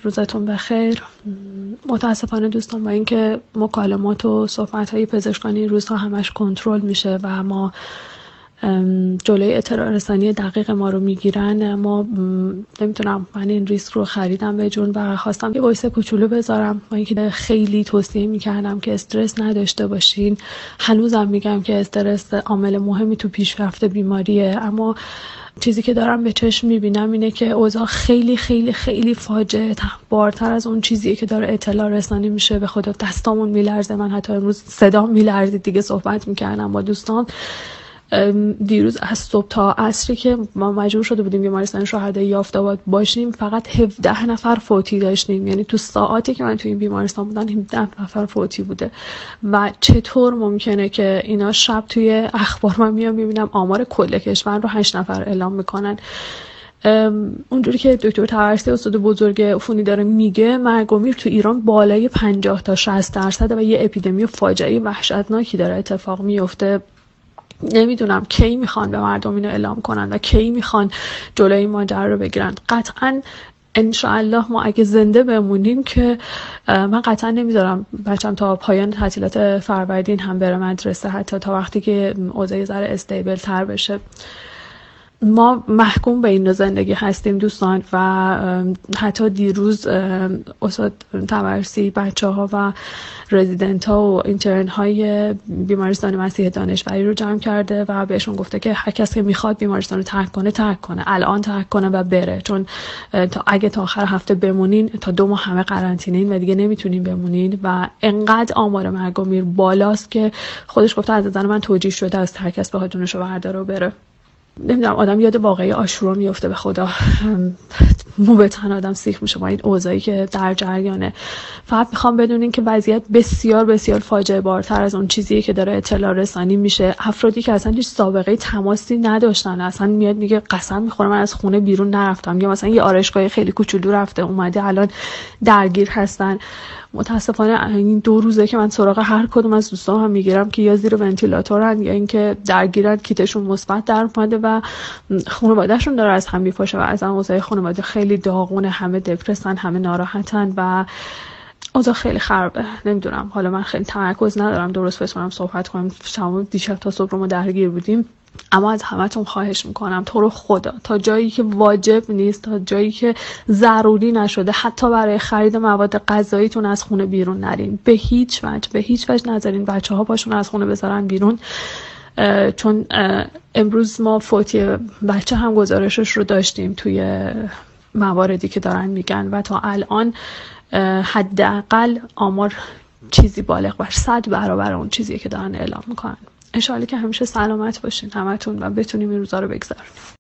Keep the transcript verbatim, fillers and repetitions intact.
روزتون بخیر. متاسفانه دوستان با اینکه مکالمات و صحبت‌های پزشکانی این روزها همش کنترل میشه و ما جلوی اطلاع رسانی دقیق ما رو میگیرن، اما نمیتونم من این ریسک رو خریدم به جون و خواستم یه وایس کوچولو بذارم با اینکه خیلی توصیه میکردم که استرس نداشته باشین. هنوزم میگم که استرس عامل مهمی تو پیشرفت بیماریه، اما چیزی که دارم به چشم میبینم اینه که اوضاع خیلی خیلی خیلی فاجعه بارتر از اون چیزیه که داره اطلاع رسانی میشه. به خدا دستامون میلرزه. من حتی امروز صدام میلرزید دیگه صحبت میکردم با دوستان. دیروز از صبح تا عصری که ما مجبور شده بودیم بیمارستان شهدای یافت‌آباد باشیم، فقط هفده نفر فوتی داشتیم. یعنی تو ساعاتی که من تو این بیمارستان بودم هفده نفر فوتی بوده. و چطور ممکنه که اینا شب توی اخبار من میام میبینم آمار کل کشور رو هشت نفر اعلام میکنن. اونجوری که دکتر طبرسی استاد بزرگ عفونی داره میگه، مرگ و میر تو ایران بالای پنجاه تا شصت درصد و یه اپیدمی فاجعه وحشتناکی داره اتفاق میفته. نمیدونم کی میخوان به مردم اینو اعلام کنن و کی میخوان جلوی این ماجرا رو بگیرن. قطعا انشاءالله ما اگه زنده بمونیم که من قطعا نمیذارم بچم تا پایان تعطیلات فروردین هم بره مدرسه، حتی تا وقتی که اوضاع ذره استیبل تر بشه. ما محکوم به این زندگی هستیم دوستان و حتی دیروز استاد طبرسی بچه ها و رزیدنت ها و اینترن های بیمارستان مسیح دانشوری رو جمع کرده و بهشون گفته که هر کس که میخواد بیمارستان رو ترک کنه ترک کنه، الان ترک کنه و بره، چون تا اگه تا آخر هفته بمونین تا دو ماه همه قرنطینه‌این و دیگه نمیتونین بمونین و انقدر آمار مرگ و میر بالاست که خودش گفته از نظر من توجیه شده از هر کس بخواد جونشو برداره و بره. نمیدونم آدم یاد واقعی عاشورا میفته. به خدا مو به تن آدم سیخ میشه با این اوضاعی که در جریانه. فقط میخوام بدونین که وضعیت بسیار بسیار فاجعه بارتر از اون چیزیه که داره اطلاع رسانی میشه. افرادی که اصلا هیچ سابقه تماسی نداشتن، اصلا میاد میگه قسم میخورم من از خونه بیرون نرفتم، یا مثلا یه آرایشگاه خیلی کوچولو رفته اومده الان درگیر هستن. متاسفانه این دو روزه که من سراغ هر کدوم از دوستان هم میگیرم که یا زیر ونتیلاتورن یا اینکه درگیرن، کیتشون مثبت در اومده و خانواده‌شون داره از هم میپاشه و از اون اوضاع خانواده خیلی داغونه، همه دپرسن، همه ناراحتن و اوضاع خیلی خرابه. نمیدونم، حالا من خیلی تمرکز ندارم درست بتونم صحبت کنم. شما دیشب تا صبح ما درگیر بودیم، اما از همتون خواهش میکنم تو رو خدا تا جایی که واجب نیست، تا جایی که ضروری نشده، حتی برای خرید مواد غذاییتون از خونه بیرون نرین. به هیچ وجه به هیچ وجه نذارین بچه ها پاشون از خونه بذارن بیرون، چون امروز ما فوتی بچه هم گزارشش رو داشتیم توی مواردی که دارن میگن و تا الان حداقل آمار چیزی بالغ بر صد برابر اون چیزیه که دارن اعلام میکنن. انشالله که همیشه سلامت باشین همتون و بتونیم این روزا رو بگذرونیم.